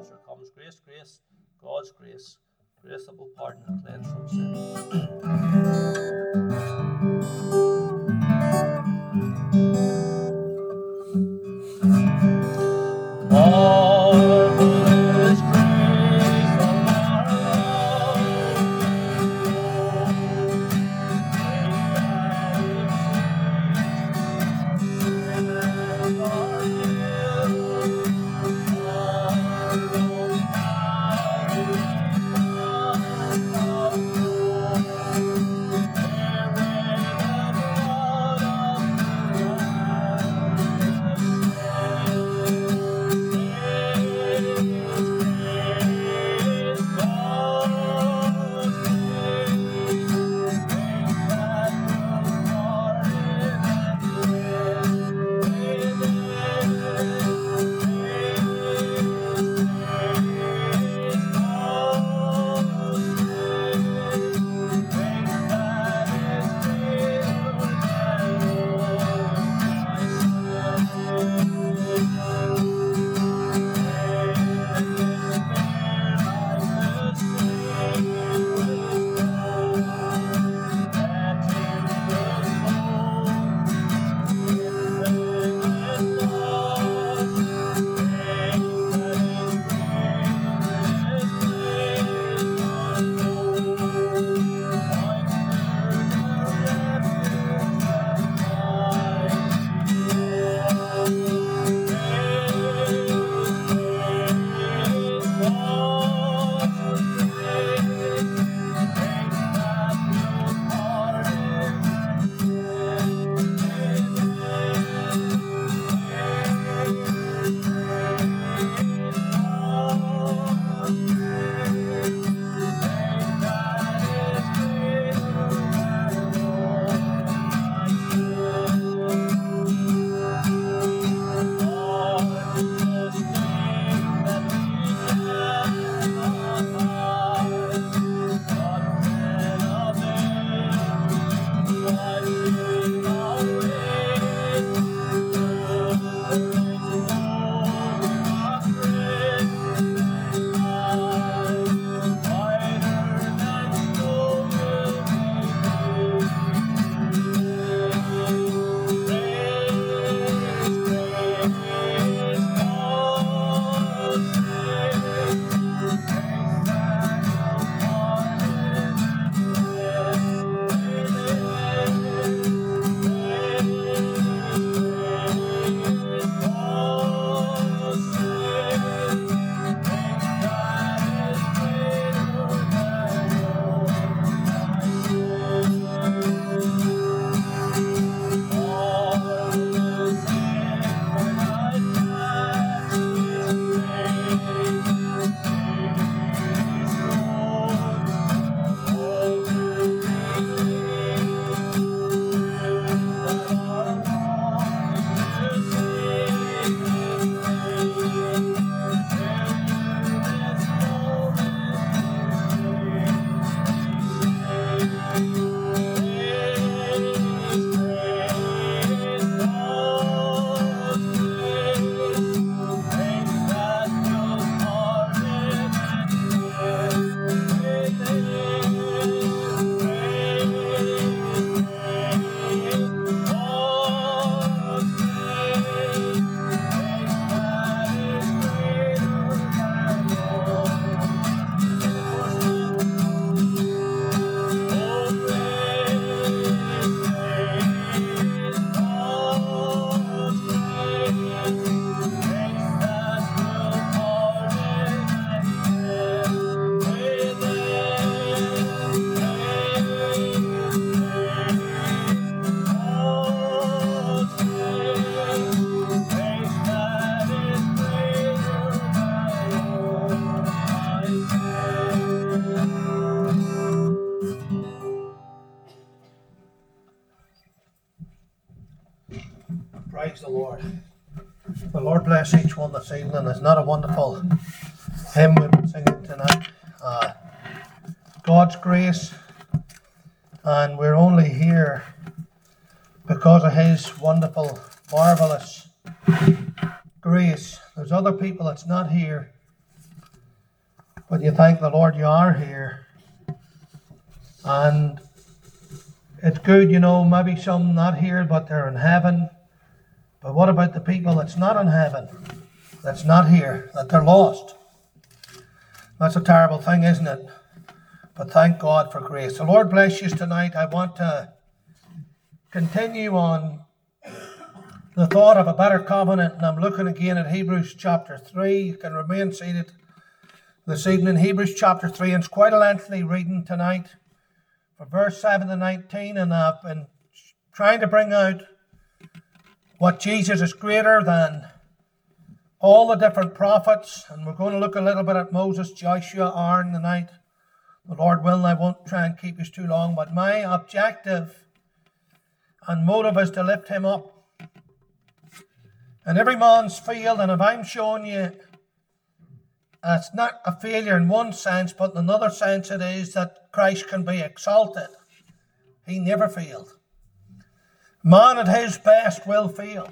after it comes. Grace, grace, God's grace. Grace that will pardon and cleanse from sin. Marvelous grace of our Lord, Praise the Lord. The Lord bless each one this evening. Isn't that a wonderful hymn we've been singing tonight? God's grace, and we're only here because of His wonderful, marvellous grace. There's other people that's not here But you thank the Lord you are here. And it's good, maybe some not here, but they're in heaven. But what about the people that's not in heaven, that's not here, that they're lost? That's a terrible thing, isn't it? But thank God for grace. The Lord bless you tonight. I want to continue on the thought of a better covenant, and I'm looking again at Hebrews chapter 3. You can remain seated this evening. Hebrews chapter 3, and it's quite a lengthy reading tonight, from verse 7 to 19, and I've been trying to bring out what Jesus is greater than all the different prophets, and we're going to look a little bit at Moses, Joshua, Aaron tonight. The Lord willing, I won't try and keep us too long, but my objective and motive is to lift him up. And every man's failed, and if I'm showing you it's not a failure in one sense, but in another sense it is that Christ can be exalted. He never failed. Man at his best will fail.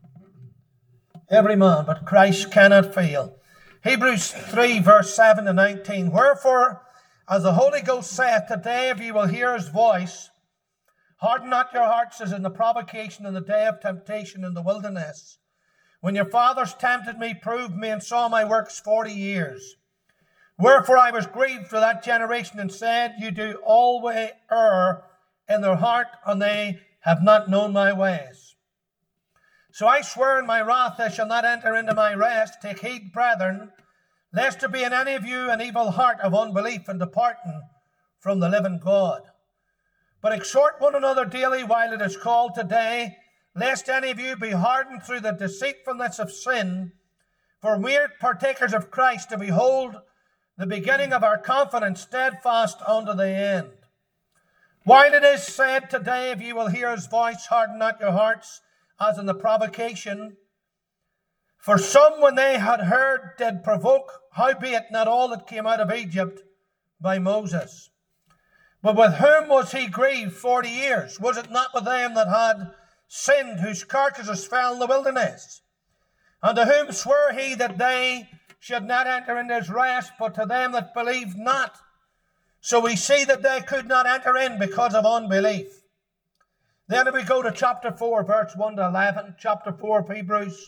Every man, but Christ cannot fail. Hebrews 3 verse 7 to 19. Wherefore, as the Holy Ghost saith, today if ye will hear his voice, harden not your hearts as in the provocation in the day of temptation in the wilderness, when your fathers tempted me, proved me, and saw my works 40 years. Wherefore I was grieved for that generation, and said, you do always err in their heart, and they have not known my ways. So I swear in my wrath, they shall not enter into my rest. Take heed, brethren, lest there be in any of you an evil heart of unbelief and departing from the living God. But exhort one another daily while it is called today, lest any of you be hardened through the deceitfulness of sin. For we are partakers of Christ, to behold the beginning of our confidence steadfast unto the end. While it is said today, if ye will hear his voice, harden not your hearts, as in the provocation. For some, when they had heard, did provoke, howbeit not all that came out of Egypt by Moses. But with whom was he grieved 40 years? Was it not with them that had sinned, whose carcasses fell in the wilderness? And to whom swore he that they should not enter into his rest, but to them that believed not? So we see that they could not enter in because of unbelief. Then if we go to chapter 4, verse 1 to 11, chapter 4 of Hebrews.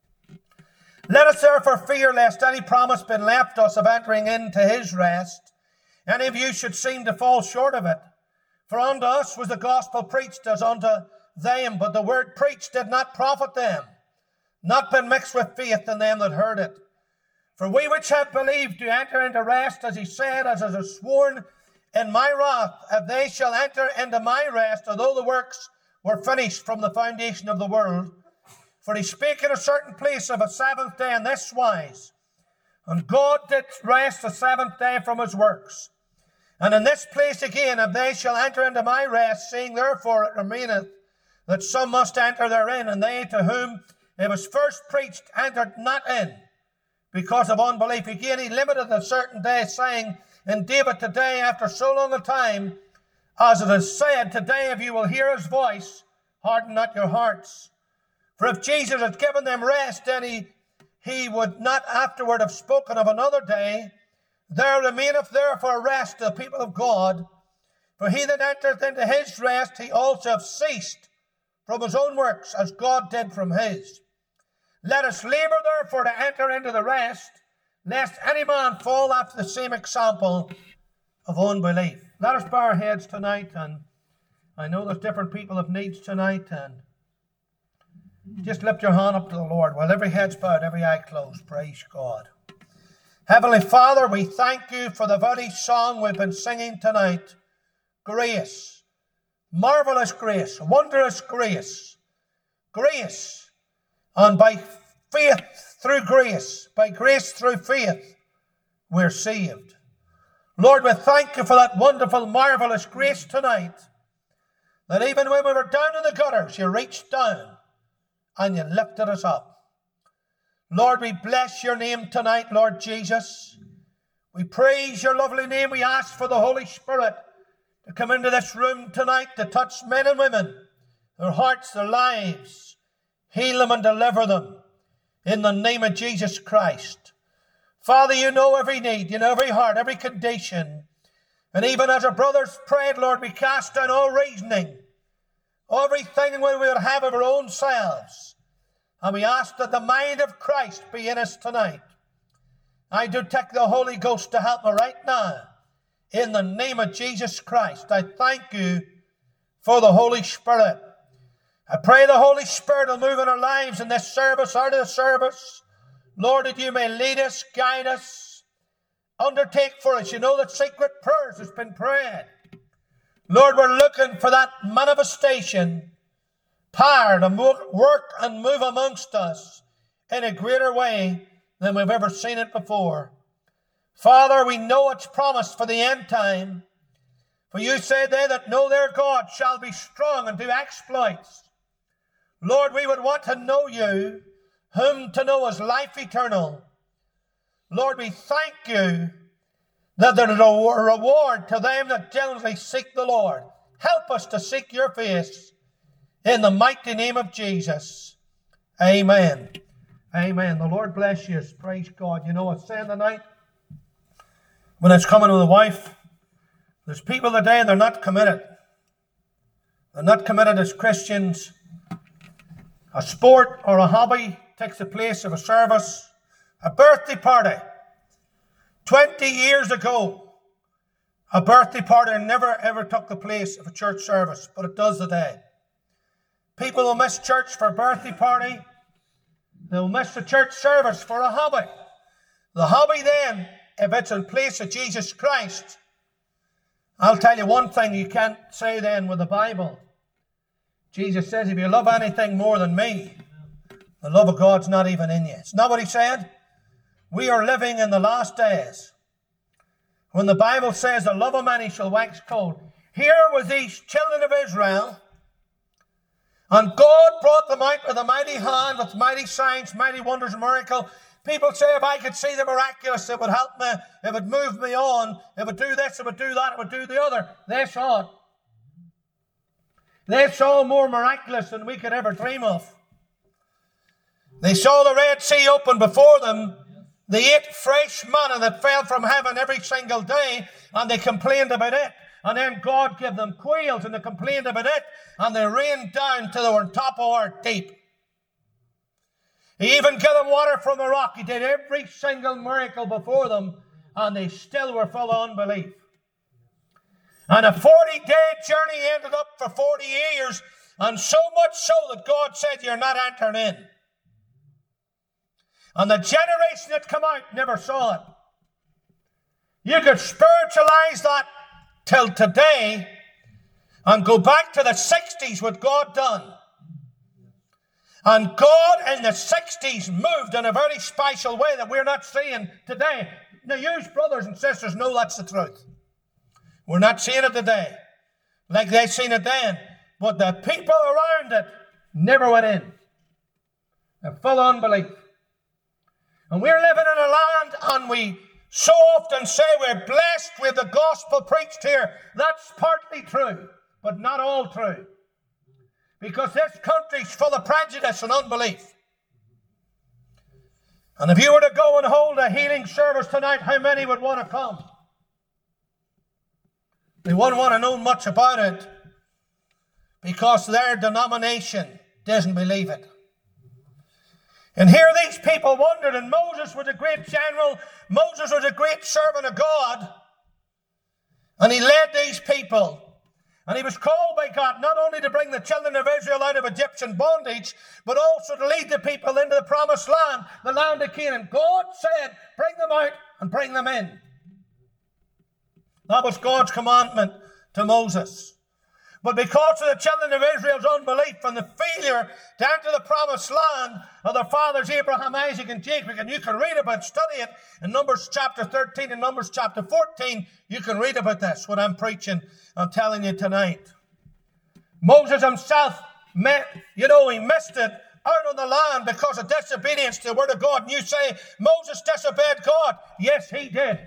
Let us therefore fear lest any promise be left us of entering into his rest, any of you should seem to fall short of it. For unto us was the gospel preached as unto them, but the word preached did not profit them, not been mixed with faith in them that heard it. For we which have believed do enter into rest, as he said, as it is sworn in my wrath, if they shall enter into my rest, although the works were finished from the foundation of the world. For he spake in a certain place of a seventh day in this wise, and God did rest the seventh day from his works. And in this place again, if they shall enter into my rest, seeing therefore it remaineth that some must enter therein, and they to whom it was first preached entered not in, because of unbelief. Again, he limited a certain day, saying, in David today, after so long a time, as it is said, today if you will hear his voice, harden not your hearts. For if Jesus had given them rest, then he would not afterward have spoken of another day. There remaineth therefore rest to the people of God. For he that entereth into his rest, he also have ceased from his own works, as God did from his. Let us labor therefore to enter into the rest, lest any man fall after the same example of unbelief. Let us bow our heads tonight, and I know there's different people of needs tonight, and just lift your hand up to the Lord while every head's bowed, every eye closed. Praise God. Heavenly Father, we thank you for the very song we've been singing tonight. Grace. Marvelous grace. Wondrous grace. Grace. And by faith through grace, by grace through faith, we're saved. Lord, we thank you for that wonderful, marvelous grace tonight, that even when we were down in the gutters, you reached down and you lifted us up. Lord, we bless your name tonight, Lord Jesus. We praise your lovely name. We ask for the Holy Spirit to come into this room tonight to touch men and women, their hearts, their lives, heal them and deliver them in the name of Jesus Christ. Father, you know every need, you know every heart, every condition. And even as our brothers prayed, Lord, we cast down all reasoning, everything we would have of our own selves. And we ask that the mind of Christ be in us tonight. I do take the Holy Ghost to help me right now. In the name of Jesus Christ, I thank you for the Holy Spirit. I pray the Holy Spirit will move in our lives in this service, out of the service. Lord, that you may lead us, guide us, undertake for us. You know that secret prayers has been prayed. Lord, we're looking for that manifestation, power to work and move amongst us in a greater way than we've ever seen it before. Father, we know it's promised for the end time. For you say, they that know their God shall be strong and do exploits. Lord, we would want to know you, whom to know is life eternal. Lord, we thank you that there is a reward to them that diligently seek the Lord. Help us to seek your face in the mighty name of Jesus. Amen. Amen. The Lord bless you. Praise God. You know what's saying tonight? When it's coming with a wife, there's people today, they're not committed. They're not committed as Christians. A sport or a hobby takes the place of a service. A birthday party. 20 years ago, a birthday party never ever took the place of a church service, but it does today. People will miss church for a birthday party. They'll miss the church service for a hobby. The hobby then, if it's in place of Jesus Christ, I'll tell you one thing you can't say then with the Bible. Jesus says, if you love anything more than me, the love of God's not even in you. It's not what he said. We are living in the last days. When the Bible says the love of many shall wax cold. Here was these children of Israel, and God brought them out with a mighty hand, with mighty signs, mighty wonders and miracles. People say, if I could see the miraculous, it would help me, it would move me on, it would do this, it would do that, it would do the other. They saw it. They saw more miraculous than we could ever dream of. They saw the Red Sea open before them. They ate fresh manna that fell from heaven every single day, and they complained about it. And then God gave them quails, and they complained about it, and they rained down till they were on top of our deep. He even gave them water from the rock. He did every single miracle before them, and they still were full of unbelief. And a 40-day journey ended up for 40 years, and so much so that God said, you're not entering in. And the generation that come out never saw it. You could spiritualize that till today and go back to the 60s what God done. And God in the 60s moved in a very special way that we're not seeing today. Now, you brothers and sisters know that's the truth. We're not seeing it today like they seen it then. But the people around it never went in. They're full of unbelief. And we're living in a land, and we so often say we're blessed with the gospel preached here. That's partly true, but not all true. Because this country's full of prejudice and unbelief. And if you were to go and hold a healing service tonight, how many would want to come? They wouldn't want to know much about it because their denomination doesn't believe it. And here these people wondered, and Moses was a great general. Moses was a great servant of God. And he led these people. And he was called by God not only to bring the children of Israel out of Egyptian bondage, but also to lead the people into the promised land, the land of Canaan. God said, bring them out and bring them in. That was God's commandment to Moses. But because of the children of Israel's unbelief and the failure to enter the promised land of their fathers Abraham, Isaac, and Jacob, and you can read about, study it in Numbers chapter 13 and Numbers chapter 14, you can read about this, what I'm preaching, I'm telling you tonight. Moses himself, he missed it out on the land because of disobedience to the word of God. And you say, Moses disobeyed God. Yes, he did.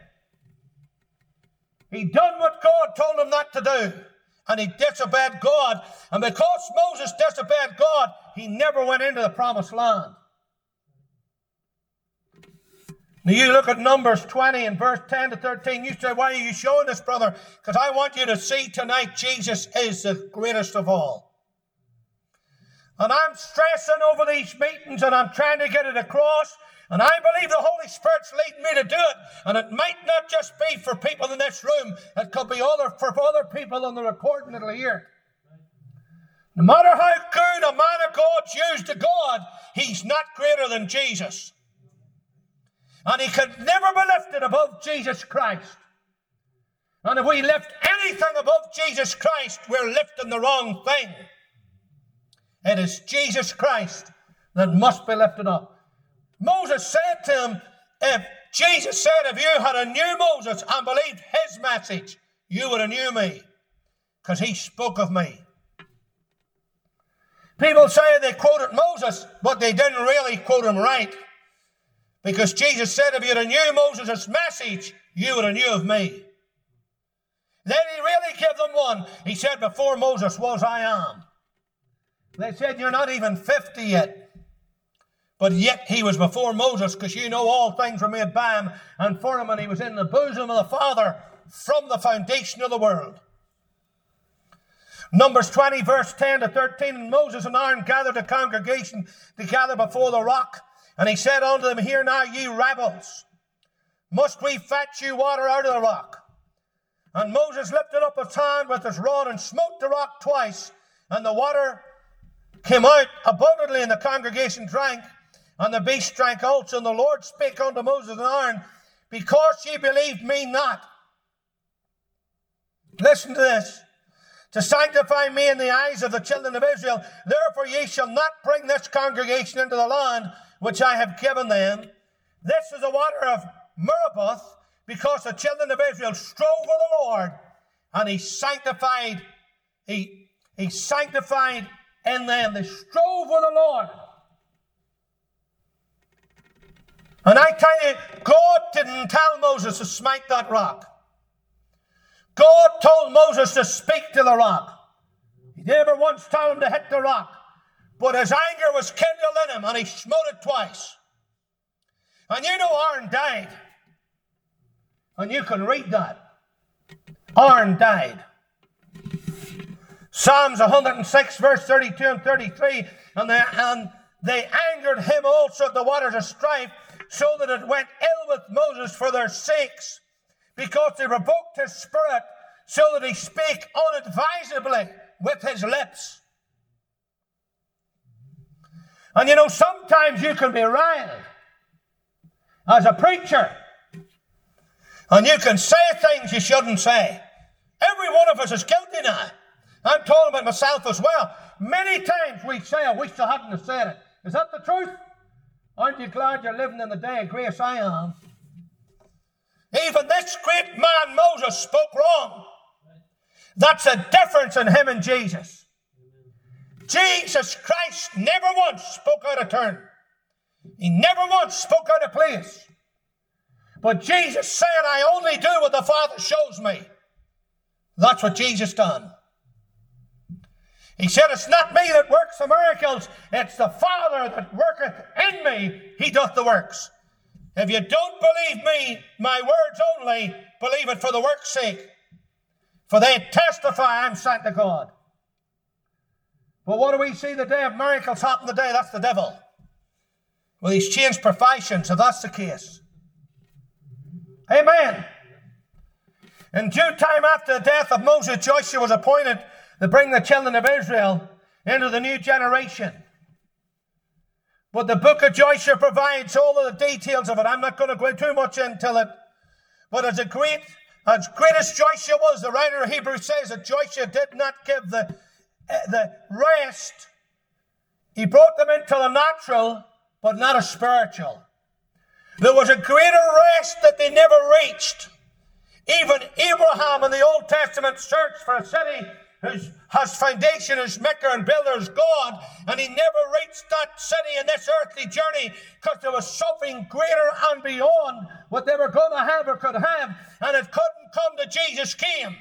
He done what God told him not to do. And he disobeyed God. And because Moses disobeyed God, he never went into the promised land. Now you look at Numbers 20 and verse 10 to 13. You say, why are you showing this, brother? Because I want you to see tonight Jesus is the greatest of all. And I'm stressing over these meetings and I'm trying to get it across. And I believe the Holy Spirit's leading me to do it. And it might not just be for people in this room. It could be for other people on the recording that'll hear it. No matter how good a man of God's used to God, he's not greater than Jesus. And he could never be lifted above Jesus Christ. And if we lift anything above Jesus Christ, we're lifting the wrong thing. It is Jesus Christ that must be lifted up. Moses said to him, Jesus said, if you had a new Moses and believed his message, you would have knew me, because he spoke of me. People say they quoted Moses, but they didn't really quote him right. Because Jesus said, if you had knew Moses' message, you would have knew of me. Then he really gave them one. He said, before Moses was, I am. They said, you're not even 50 yet. But yet he was before Moses, because you know all things were made by him and for him, and he was in the bosom of the Father from the foundation of the world. Numbers 20, verse 10 to 13, and Moses and Aaron gathered the congregation together before the rock. And he said unto them, hear now, ye rebels, must we fetch you water out of the rock? And Moses lifted up his hand with his rod and smote the rock twice, and the water came out abundantly, and the congregation drank, and the beast drank also. And the Lord spake unto Moses and Aaron, because ye believed me not. Listen to this. To sanctify me in the eyes of the children of Israel, therefore ye shall not bring this congregation into the land which I have given them. This is the water of Meribah, because the children of Israel strove with the Lord, and he sanctified in them. They strove with the Lord. And I tell you, God didn't tell Moses to smite that rock. God told Moses to speak to the rock. He never once told him to hit the rock. But his anger was kindled in him, and he smote it twice. And you know Aaron died. And you can read that. Aaron died. Psalms 106, verse 32 and 33. And they angered him also at the waters of strife, so that it went ill with Moses for their sakes, because they revoked his spirit, so that he spake unadvisedly with his lips. And you know, sometimes you can be riled as a preacher, and you can say things you shouldn't say. Every one of us is guilty now. I'm talking about myself as well. Many times we say, I wish I hadn't have said it. Is that the truth? Aren't you glad you're living in the day of grace? I am. Even this great man Moses spoke wrong. That's a difference in him and Jesus. Jesus Christ never once spoke out of turn. He never once spoke out of place. But Jesus said, I only do what the Father shows me. That's what Jesus done. He said, it's not me that works the miracles, it's the Father that worketh in me. He doth the works. If you don't believe me, my words only, believe it for the work's sake. For they testify I'm sent to God. But what do we see the day of miracles happen today? That's the devil. Well, he's changed professions, so that's the case. Amen. In due time after the death of Moses, Joshua was appointed to bring the children of Israel into the new generation. But the book of Joshua provides all of the details of it. I'm not going to go too much into it. But as great as Joshua was, the writer of Hebrews says that Joshua did not give the rest. He brought them into the natural, but not a spiritual. There was a greater rest that they never reached. Even Abraham in the Old Testament searched for a city whose foundation is maker and builder is God, and he never reached that city in this earthly journey because there was something greater and beyond what they were going to have or could have, and it couldn't come to Jesus came.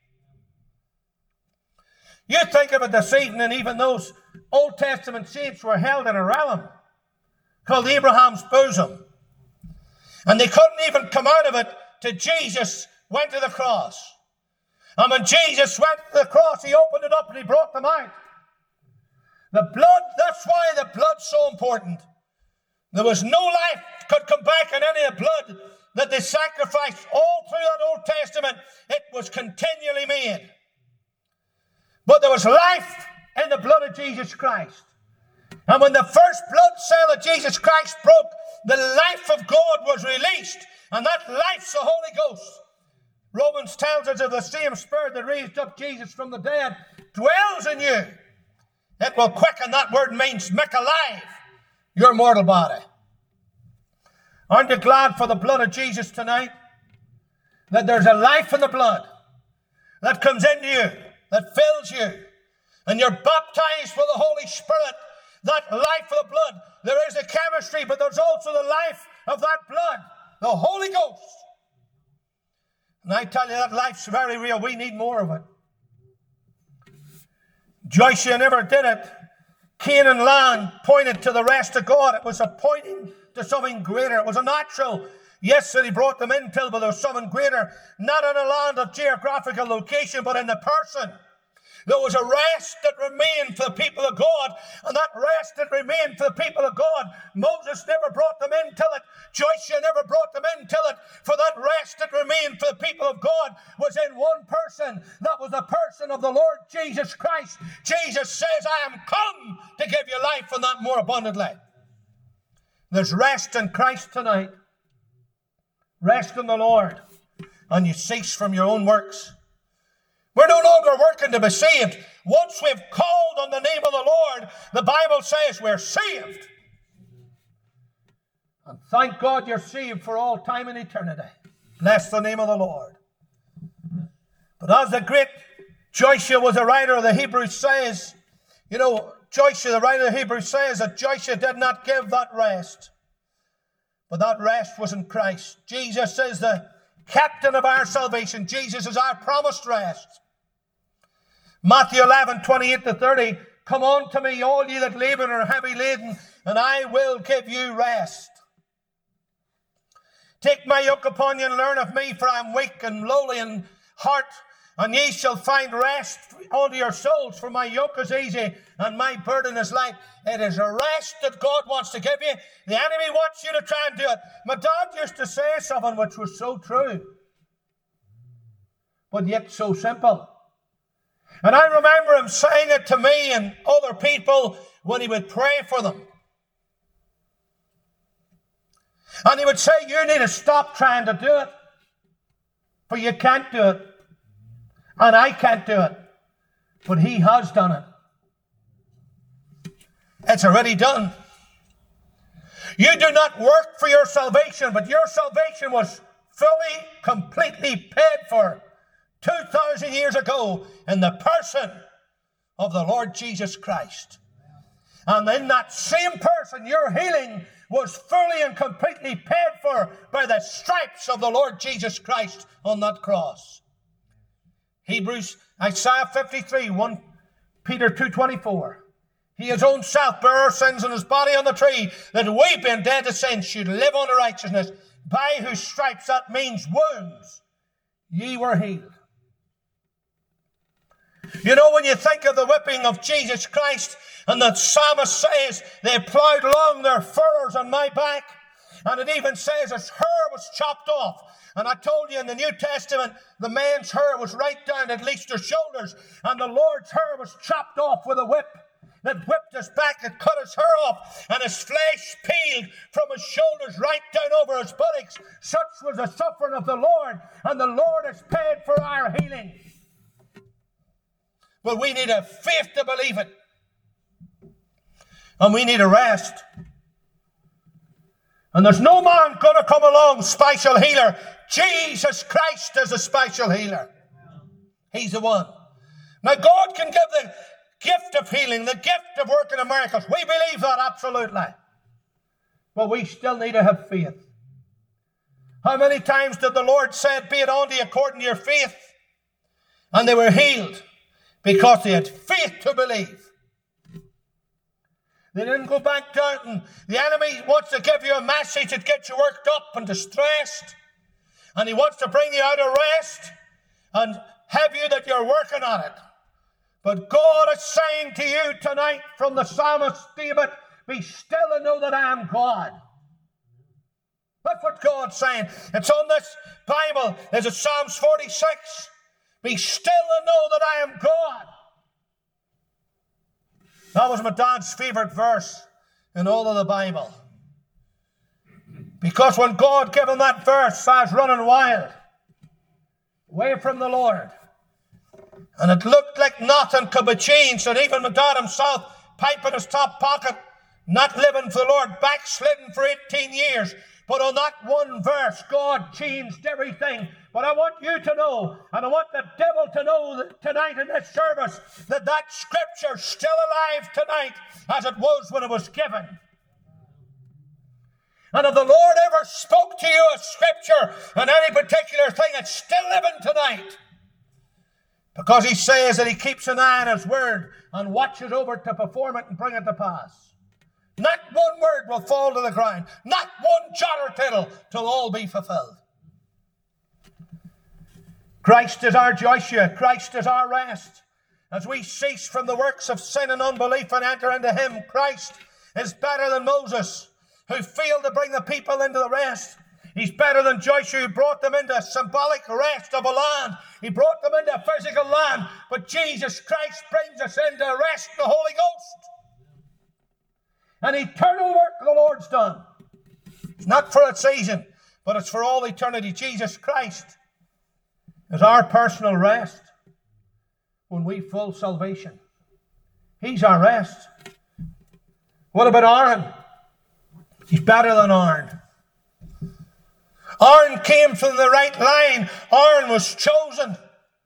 You think of it this evening, even those Old Testament saints were held in a realm called Abraham's bosom. And they couldn't even come out of it till Jesus went to the cross. And when Jesus went to the cross, he opened it up and he brought them out. The blood, that's why the blood's so important. There was no life could come back in any of the blood that they sacrificed all through that Old Testament. It was continually made. But there was life in the blood of Jesus Christ. And when the first blood cell of Jesus Christ broke, the life of God was released. And that life's the Holy Ghost. Romans tells us of the same Spirit that raised up Jesus from the dead dwells in you. It will quicken. That word means make alive your mortal body. Aren't you glad for the blood of Jesus tonight? That there's a life in the blood that comes into you, that fills you. And you're baptized with the Holy Spirit. That life of the blood. There is a chemistry, but there's also the life of that blood. The Holy Ghost. And I tell you, that life's very real. We need more of it. Joshua never did it. Canaan land pointed to the rest of God. It was a pointing to something greater. It was a natural. Yes, that he brought them into, but there was something greater. Not in a land of geographical location, but in the person. There was a rest that remained for the people of God, and that rest that remained for the people of God, Moses never brought them into it. Joshua never brought them into it. For that rest that remained for the people of God was in one person. That was the person of the Lord Jesus Christ. Jesus says, I am come to give you life and that more abundantly. There's rest in Christ tonight. Rest in the Lord. And you cease from your own works. We're no longer working to be saved. Once we've called on the name of the Lord, the Bible says we're saved. And thank God you're saved for all time and eternity. Bless the name of the Lord. But as the great Joshua was a writer of the Hebrews says, Joshua, the writer of the Hebrews says that Joshua did not give that rest. But that rest was in Christ. Jesus is the captain of our salvation. Jesus is our promised rest. Matthew 11:28-30, come unto me, all ye that labor and are heavy laden, and I will give you rest. Take my yoke upon you and learn of me, for I am weak and lowly in heart, and ye shall find rest unto your souls, for my yoke is easy and my burden is light. It is a rest that God wants to give you. The enemy wants you to try and do it. My dad used to say something which was so true, but yet so simple. And I remember him saying it to me and other people when he would pray for them. And he would say, you need to stop trying to do it, for you can't do it. And I can't do it. But he has done it. It's already done. You do not work for your salvation, but your salvation was fully, completely paid for 2,000 years ago in the person of the Lord Jesus Christ. And in that same person, your healing was fully and completely paid for by the stripes of the Lord Jesus Christ on that cross. Isaiah 53, 1 Peter 2:24. He his own self bare our sins in his body on the tree, that we being dead to sin should live unto righteousness, by whose stripes, that means wounds, ye were healed. When you think of the whipping of Jesus Christ, and the psalmist says, they plowed along their furrows on my back, and it even says his hair was chopped off. And I told you in the New Testament, the man's hair was right down at least their shoulders, and the Lord's hair was chopped off with a whip that whipped his back and cut his hair off, and his flesh peeled from his shoulders right down over his buttocks. Such was the suffering of the Lord, and the Lord has paid for our healing. Well, we need a faith to believe it. And we need a rest. And there's no man going to come along, special healer. Jesus Christ is a special healer. He's the one. Now, God can give the gift of healing, the gift of working miracles. We believe that, absolutely. But we still need to have faith. How many times did the Lord say, be it unto you according to your faith? And they were healed because they had faith to believe. They didn't go back doubting. The enemy wants to give you a message that gets you worked up and distressed. And he wants to bring you out of rest and have you that you're working on it. But God is saying to you tonight from the psalmist David, be still and know that I am God. That's what God's saying. It's on this Bible. There's a Psalms 46. Be still and know that I am God. That was my dad's favorite verse in all of the Bible. Because when God gave him that verse, I was running wild, away from the Lord. And it looked like nothing could be changed. And even my dad himself, pipe in his top pocket, not living for the Lord, backslidden for 18 years. But on that one verse, God changed everything. But I want you to know, and I want the devil to know that tonight in this service, that that scripture is still alive tonight as it was when it was given. And if the Lord ever spoke to you a scripture on any particular thing, it's still living tonight. Because he says that he keeps an eye on his word and watches over to perform it and bring it to pass. Not one word will fall to the ground. Not one jot or tittle till all be fulfilled. Christ is our Joshua. Christ is our rest. As we cease from the works of sin and unbelief and enter into him, Christ is better than Moses, who failed to bring the people into the rest. He's better than Joshua, who brought them into a symbolic rest of a land. He brought them into a physical land. But Jesus Christ brings us into rest, the Holy Ghost. An eternal work the Lord's done. It's not for a season, but it's for all eternity. Jesus Christ is our personal rest when we full salvation. He's our rest. What about Aaron? He's better than Aaron. Aaron came from the right line. Aaron was chosen.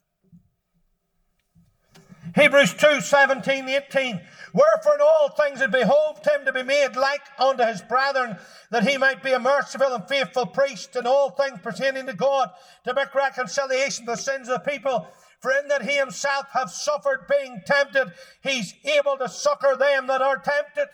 Hebrews 2:17-18. Wherefore in all things it behoved him to be made like unto his brethren, that he might be a merciful and faithful priest in all things pertaining to God, to make reconciliation for the sins of the people. For in that he himself hath suffered being tempted, he's able to succor them that are tempted.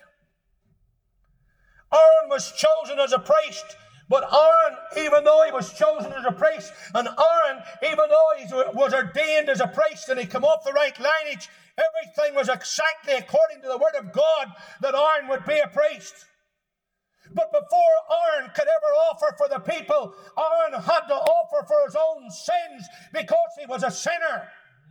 Aaron was chosen as a priest. But Aaron, even though he was chosen as a priest, and Aaron, even though he was ordained as a priest and he came off the right lineage, everything was exactly according to the word of God that Aaron would be a priest. But before Aaron could ever offer for the people, Aaron had to offer for his own sins because he was a sinner.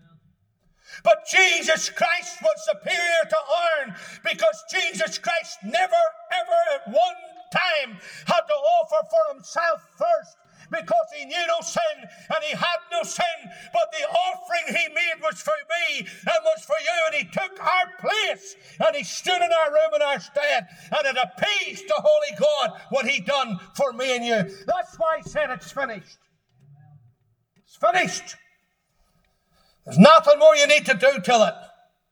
But Jesus Christ was superior to Aaron because Jesus Christ never, ever at one time had to offer for himself first, because he knew no sin and he had no sin, but the offering he made was for me and was for you, and he took our place and he stood in our room in our stead, and it appeased to holy God what he done for me and you. That's why I said it's finished. It's finished. There's nothing more you need to do till it.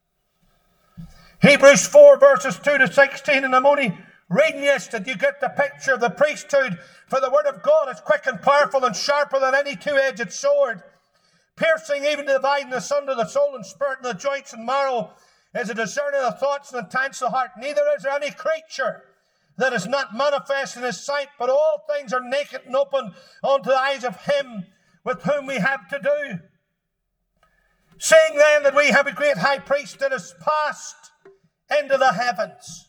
Hebrews 4:2-16, and I'm only reading this that you get the picture of the priesthood. For the word of God is quick and powerful and sharper than any two-edged sword, piercing even to dividing asunder the soul and spirit and the joints and marrow, is a discerner of the thoughts and intents of the heart. Neither is there any creature that is not manifest in his sight, but all things are naked and open unto the eyes of him with whom we have to do. Seeing then that we have a great high priest that is passed into the heavens.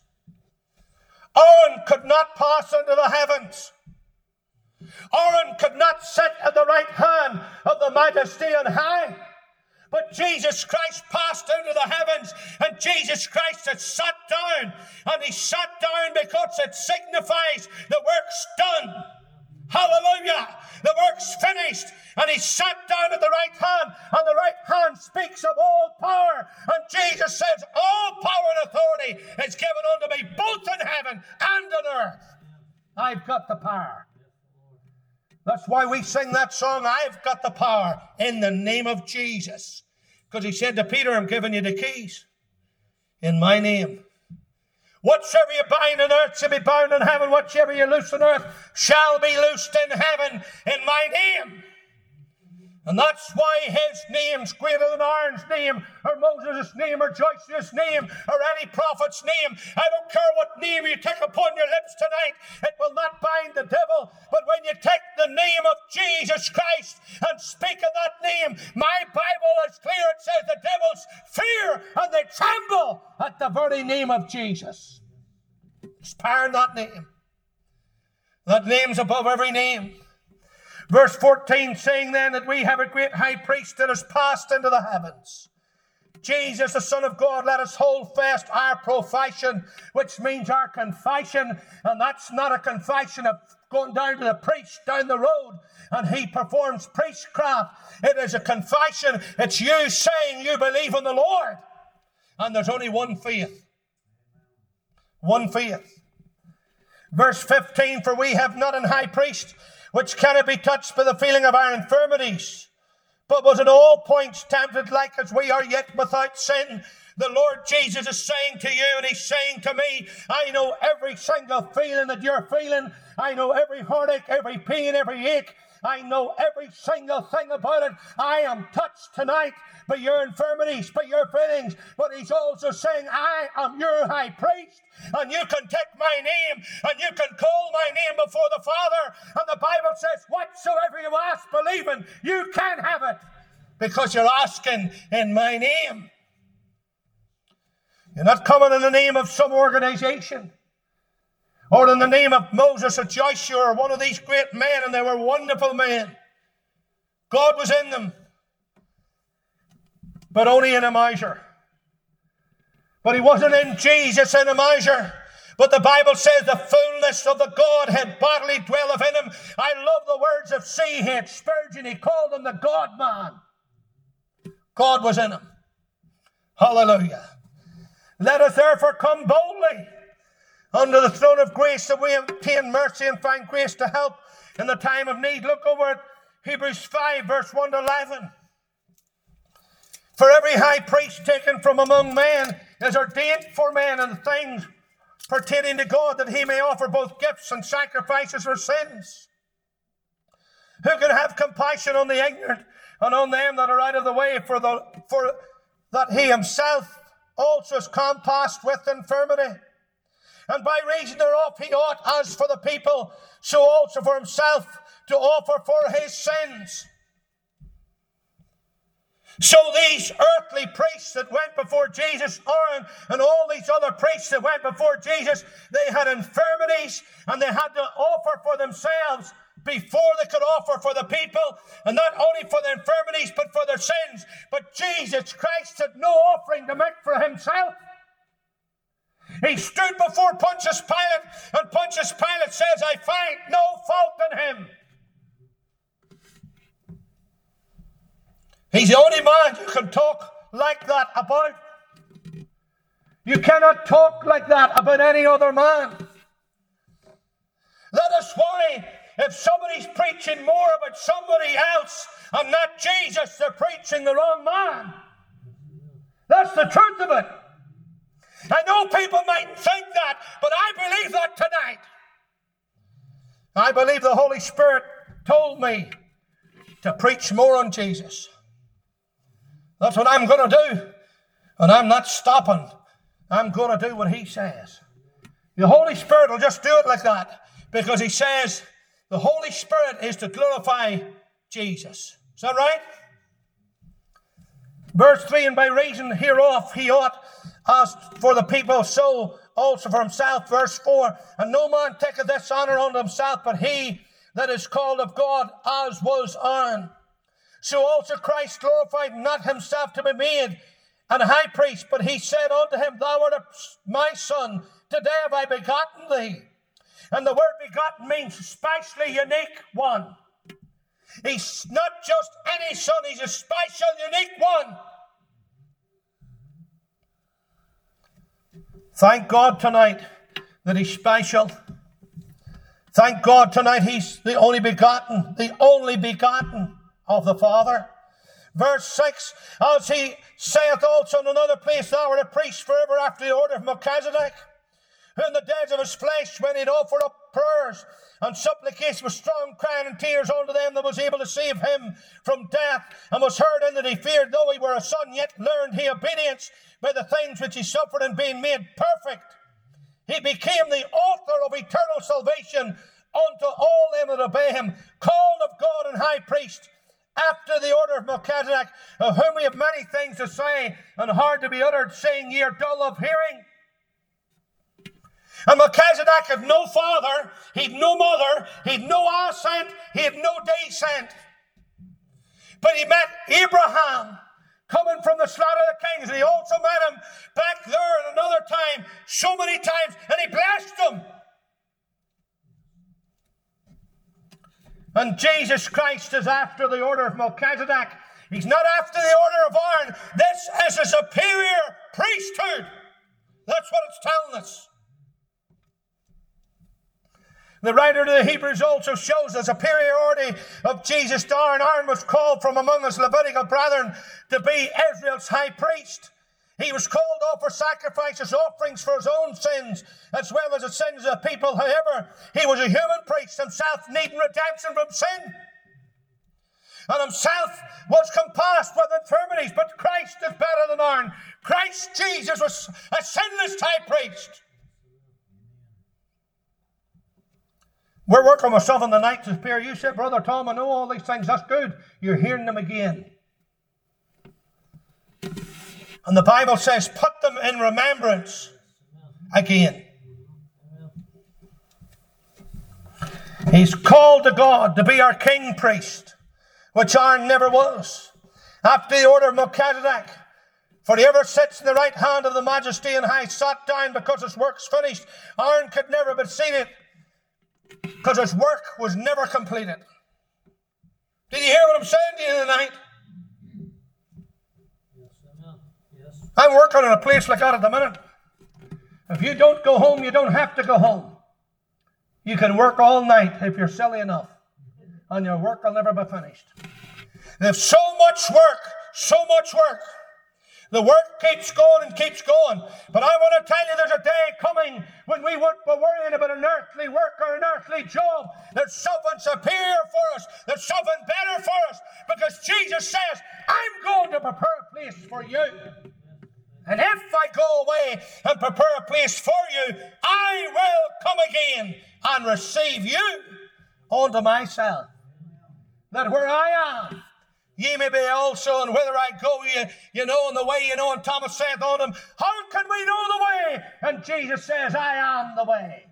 Aaron could not pass into the heavens. Aaron could not sit at the right hand of the majesty on high. But Jesus Christ passed into the heavens, and Jesus Christ had sat down. And he sat down because it signifies the work's done. Hallelujah! The work's finished, and he sat down at the right hand, and the right hand speaks of all power. And Jesus says, all power and authority is given unto me, both in heaven and on earth. I've got the power. That's why we sing that song, I've got the power, in the name of Jesus. Because he said to Peter, I'm giving you the keys in my name. Whatsoever you bind on earth shall be bound in heaven. Whatsoever you loose on earth shall be loosed in heaven in my name. And that's why his name's greater than Aaron's name, or Moses' name, or Josh's name, or any prophet's name. I don't care what name you take upon your lips tonight. It will not bind the devil. But when you take the name of Jesus Christ and speak in that name, my Bible is clear. It says the devils fear and they tremble at the very name of Jesus. There's power in that name. That name's above every name. Verse 14, saying then that we have a great high priest that has passed into the heavens, Jesus, the Son of God, let us hold fast our profession, which means our confession. And that's not a confession of going down to the priest down the road and he performs priestcraft. It is a confession. It's you saying you believe in the Lord. And there's only one faith. One faith. Verse 15, for we have not an high priest which cannot be touched by the feeling of our infirmities, but was in all points tempted like as we are, yet without sin. The Lord Jesus is saying to you, and he's saying to me, I know every single feeling that you're feeling. I know every heartache, every pain, every ache. I know every single thing about it. I am touched tonight by your infirmities, by your feelings. But he's also saying, I am your high priest, and you can take my name, and you can call my name before the Father. And the Bible says, whatsoever you ask, believing, you can have it, because you're asking in my name. You're not coming in the name of some organization, or in the name of Moses or Joshua or one of these great men, and they were wonderful men. God was in them, but only in a measure. But he wasn't in Jesus in a measure. But the Bible says the fullness of the Godhead bodily dwelleth in him. I love the words of C.H. Spurgeon. He called him the God-man. God was in him. Hallelujah. Let us therefore come boldly under the throne of grace, that we obtain mercy and find grace to help in the time of need. Look over at Hebrews 5, verse 1 to 11. For every high priest taken from among men is ordained for men and things pertaining to God, that he may offer both gifts and sacrifices for sins. Who can have compassion on the ignorant and on them that are out of the way, for that he himself also is compassed with infirmity? And by reason thereof he ought, as for the people, so also for himself, to offer for his sins. So these earthly priests that went before Jesus, Aaron and all these other priests that went before Jesus, they had infirmities and they had to offer for themselves before they could offer for the people. And not only for their infirmities, but for their sins. But Jesus Christ had no offering to make for himself. He stood before Pontius Pilate, and Pontius Pilate says, I find no fault in him. He's the only man you can talk like that about. You cannot talk like that about any other man. That is why if somebody's preaching more about somebody else and not Jesus, they're preaching the wrong man. That's the truth of it. I know people mightn't think that, but I believe that tonight. I believe the Holy Spirit told me to preach more on Jesus. That's what I'm going to do. And I'm not stopping. I'm going to do what he says. The Holy Spirit will just do it like that, because he says the Holy Spirit is to glorify Jesus. Is that right? Verse 3, and by reason hereof he ought, as for the people, so also for himself. Verse 4, and no man taketh this honor unto himself, but he that is called of God, as was Aaron. So also Christ glorified not himself to be made an high priest, but he said unto him, thou art my son, today have I begotten thee. And the word begotten means especially unique one. He's not just any son, he's a special, unique one. Thank God tonight that he's special. Thank God tonight he's the only begotten of the Father. Verse 6, as he saith also in another place, thou art a priest forever after the order of Melchizedek. who in the days of his flesh, when he'd offered up prayers and supplication with strong crying and tears unto them that was able to save him from death, and was heard in that he feared, though he were a son, yet learned he obedience by the things which he suffered, and being made perfect, he became the author of eternal salvation unto all them that obey him, called of God and high priest, after the order of Melchizedek, of whom we have many things to say, and hard to be uttered, saying, ye are dull of hearing. And Melchizedek had no father, he'd no mother, he'd no ascent, he had no descent. But he met Abraham coming from the slaughter of the kings, and he also met him back there at another time, so many times, and he blessed him. And Jesus Christ is after the order of Melchizedek. He's not after the order of Aaron. This is a superior priesthood. That's what it's telling us. The writer to the Hebrews also shows the superiority of Jesus to Aaron. Aaron was called from among his Levitical brethren to be Israel's high priest. He was called to offer sacrifices, offerings for his own sins, as well as the sins of the people. However, he was a human priest, himself needing redemption from sin. And himself was compassed with infirmities, but Christ is better than Aaron. Christ Jesus was a sinless high priest. We're working with something tonight to prepare. You said, Brother Tom, I know all these things. That's good. You're hearing them again. And the Bible says, put them in remembrance again. He's called to God to be our king priest, which Aaron never was. After the order of Melchizedek, for he ever sits in the right hand of the majesty and high, sat down because his work's finished. Aaron could never be seated because his work was never completed. Did you hear what I'm saying to you tonight? I'm working in a place like that at the minute. If you don't go home, you don't have to go home. You can work all night if you're silly enough, and your work will never be finished. There's so much work, so much work. The work keeps going and keeps going. But I want to tell you, there's a day coming when we won't be worrying about an earthly work or an earthly job. There's something superior for us. There's something better for us. Because Jesus says, I'm going to prepare a place for you. And if I go away and prepare a place for you, I will come again and receive you unto myself. That where I am, ye may be also, and whither I go, you know, and the way you know. And Thomas saith unto him, how can we know the way? And Jesus says, I am the way.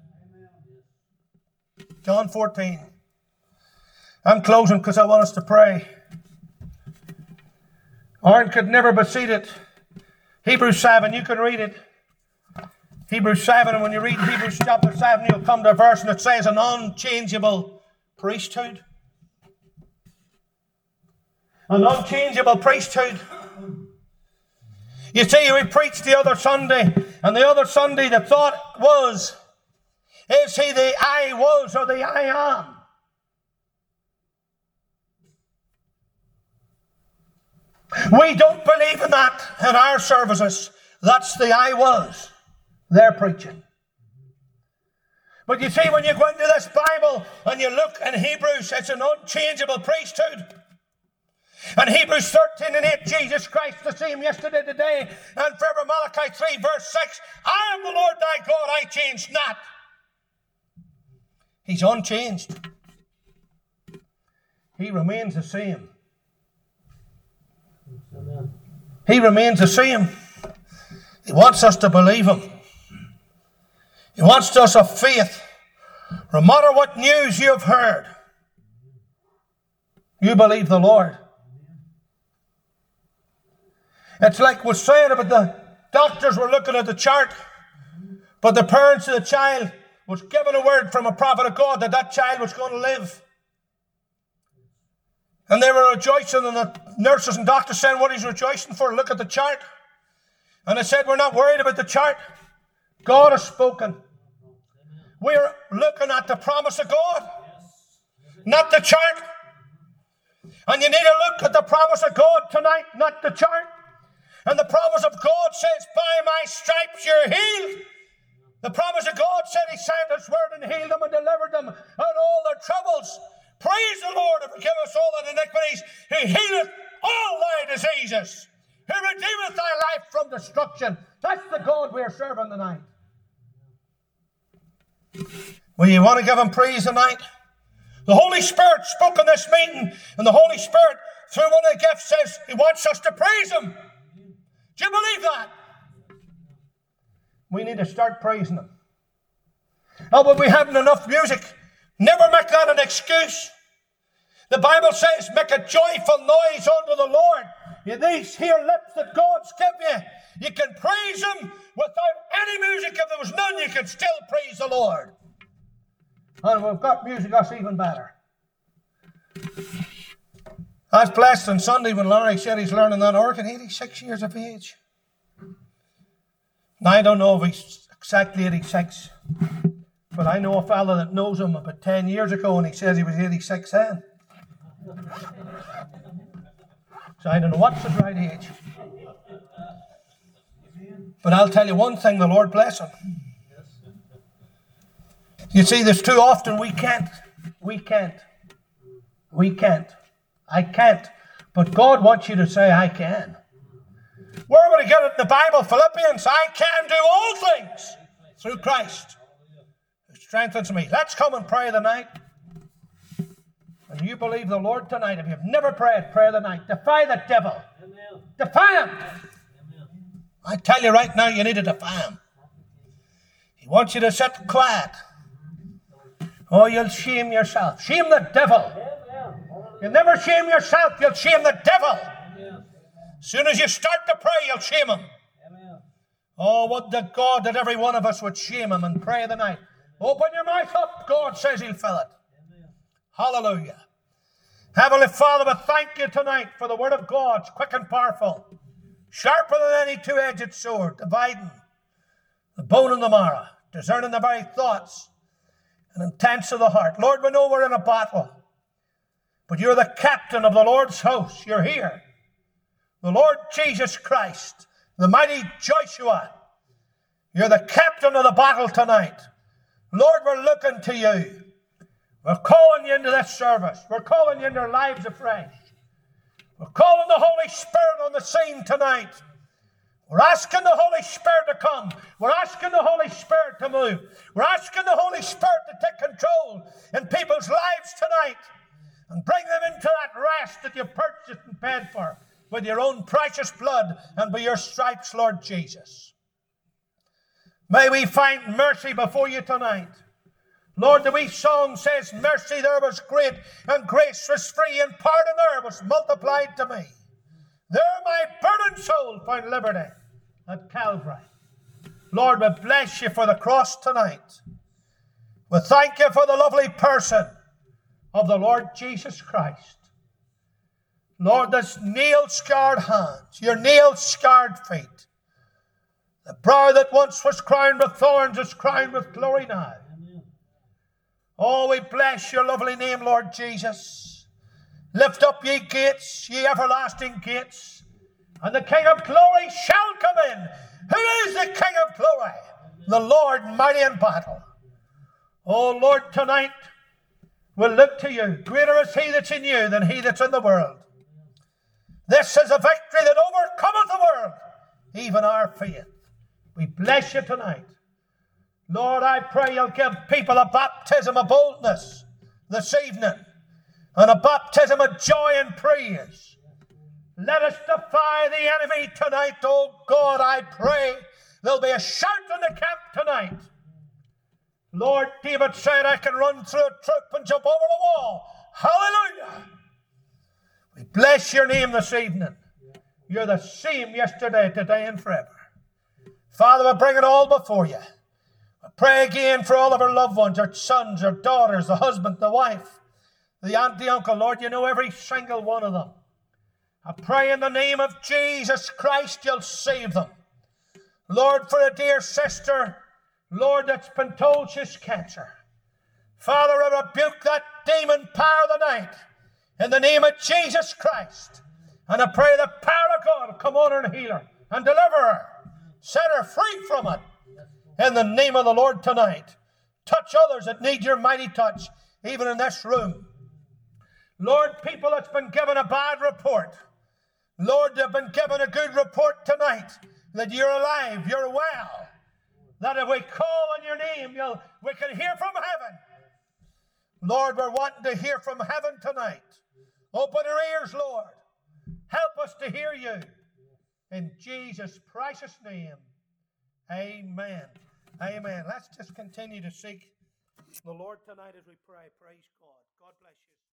John 14. I'm closing because I want us to pray. Aaron could never be seated. Hebrews 7, you can read it. Hebrews 7, and when you read Hebrews chapter 7, you'll come to a verse and it says an unchangeable priesthood. An unchangeable priesthood. You see, we preached the other Sunday, and the other Sunday the thought was, is he the I was or the I am? We don't believe in that in our services. That's the I was they're preaching. But you see, when you go into this Bible and you look in Hebrews, it's an unchangeable priesthood. And Hebrews 13 and 8, Jesus Christ the same yesterday, today, and forever. Malachi 3 verse 6, I am the Lord thy God, I change not. He's unchanged. He remains the same. He remains the same. He wants us to believe him. He wants us of faith. No matter what news you have heard, you believe the Lord. It's like was said about the doctors were looking at the chart, but the parents of the child was given a word from a prophet of God that that child was going to live. And they were rejoicing, and the nurses and doctors said, what he's rejoicing for? Look at the chart. And they said, we're not worried about the chart. God has spoken. We're looking at the promise of God, not the chart. And you need to look at the promise of God tonight, not the chart. And the promise of God says, by my stripes you're healed. The promise of God said He sent His word and healed them and delivered them out of all their troubles. Praise the Lord and forgive us all our iniquities. He healeth all thy diseases. He redeemeth thy life from destruction. That's the God we are serving tonight. Well, you want to give Him praise tonight? The Holy Spirit spoke in this meeting, and the Holy Spirit, through one of the gifts, says He wants us to praise Him. Do you believe that? We need to start praising Him. Oh, but we haven't enough music. Never make that an excuse. The Bible says, make a joyful noise unto the Lord. These here lips that God's given you, you can praise Him without any music. If there was none, you could still praise the Lord. And we've got music, that's even better. I was blessed on Sunday when Larry said he's learning that organ, 86 years of age. Now, I don't know if he's exactly 86, but I know a fella that knows him about 10 years ago, and he says he was 86 then. So I don't know what's his right age. But I'll tell you one thing, the Lord bless him. You see, there's too often we can't. I can't. But God wants you to say, I can. Where would I get it in the Bible? Philippians, I can do all things through Christ who strengthens me. Let's come and pray tonight. And you believe the Lord tonight. If you've never prayed, pray tonight. Defy the devil. Amen. Defy him. Amen. I tell you right now, you need to defy him. He wants you to sit quiet. Oh, you'll shame yourself. Shame the devil. You'll never shame yourself. You'll shame the devil. As soon as you start to pray, you'll shame him. Oh, would to God that every one of us would shame him and pray tonight. Open your mouth up. God says He'll fill it. Hallelujah. Heavenly Father, we thank You tonight for the Word of God. It's quick and powerful, sharper than any two-edged sword, dividing the bone and the marrow, discerning the very thoughts and intents of the heart. Lord, we know we're in a battle, but You're the captain of the Lord's host. You're here. The Lord Jesus Christ, the mighty Joshua. You're the captain of the battle tonight. Lord, we're looking to You. We're calling You into this service. We're calling You into our lives afresh. We're calling the Holy Spirit on the scene tonight. We're asking the Holy Spirit to come. We're asking the Holy Spirit to move. We're asking the Holy Spirit to take control in people's lives tonight and bring them into that rest that You've purchased and paid for with Your own precious blood and by Your stripes, Lord Jesus. May we find mercy before You tonight. Lord, the wee song says, mercy there was great, and grace was free, and pardon there was multiplied to me. There my burdened soul found liberty at Calvary. Lord, we bless You for the cross tonight. We thank You for the lovely person of the Lord Jesus Christ. Lord, this nail-scarred hands, Your nail-scarred feet, the brow that once was crowned with thorns is crowned with glory now. Oh, we bless Your lovely name, Lord Jesus. Lift up ye gates, ye everlasting gates, and the King of glory shall come in. Who is the King of glory? The Lord mighty in battle. Oh, Lord, tonight we'll look to You. Greater is He that's in you than he that's in the world. This is a victory that overcometh the world, even our faith. We bless You tonight. Lord, I pray You'll give people a baptism of boldness this evening and a baptism of joy and praise. Let us defy the enemy tonight, oh God, I pray. There'll be a shout in the camp tonight. Lord, David said, I can run through a troop and jump over the wall. Hallelujah. We bless Your name this evening. You're the same yesterday, today, and forever. Father, we bring it all before You. I pray again for all of our loved ones, our sons, our daughters, the husband, the wife, the aunt, the uncle. Lord, You know every single one of them. I pray in the name of Jesus Christ You'll save them. Lord, for a dear sister, Lord, that's been told she's cancer. Father, I rebuke that demon power tonight in the name of Jesus Christ. And I pray the power of God will come on her and heal her and deliver her. Set her free from it. in the name of the Lord tonight. Touch others that need your mighty touch, even in this room. Lord, people that's been given a bad report, Lord, they've been given a good report tonight, that you're alive, you're well, that if we call on your name, we can hear from heaven. Lord, we're wanting to hear from heaven tonight. Open our ears, Lord. Help us to hear you. In Jesus' precious name, amen. Amen. Let's just continue to seek the Lord tonight as we pray. Praise God. God bless you.